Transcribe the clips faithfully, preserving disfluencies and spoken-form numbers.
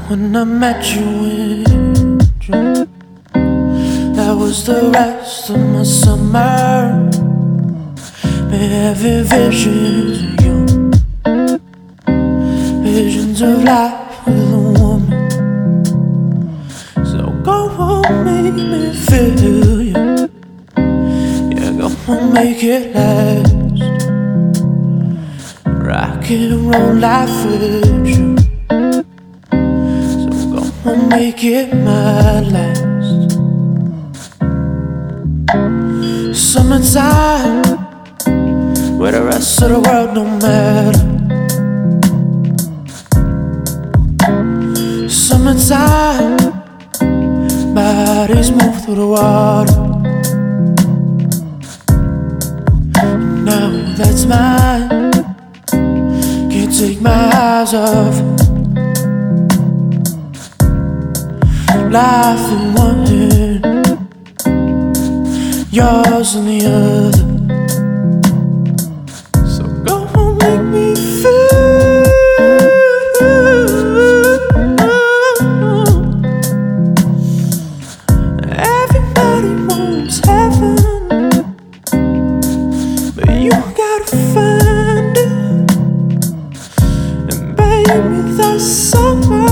when I met you in June. That was the rest of my summer. Made heavy visions of you, visions of life with a woman. So go on, make me feel you. Yeah, go on, make it last. Rock and roll life with you. So go on, make it my last. Summertime, where the rest of the world don't matter. Summertime, bodies move through the water. Now that's mine, can't take my eyes off. Life in one hand, yours in the other. So go on, make me feel. Everybody wants heaven, but you gotta find it. And baby, that's summer,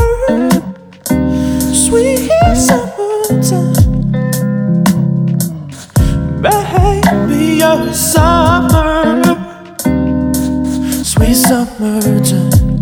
sweet summertime. Baby, you're summer, sweet summertime.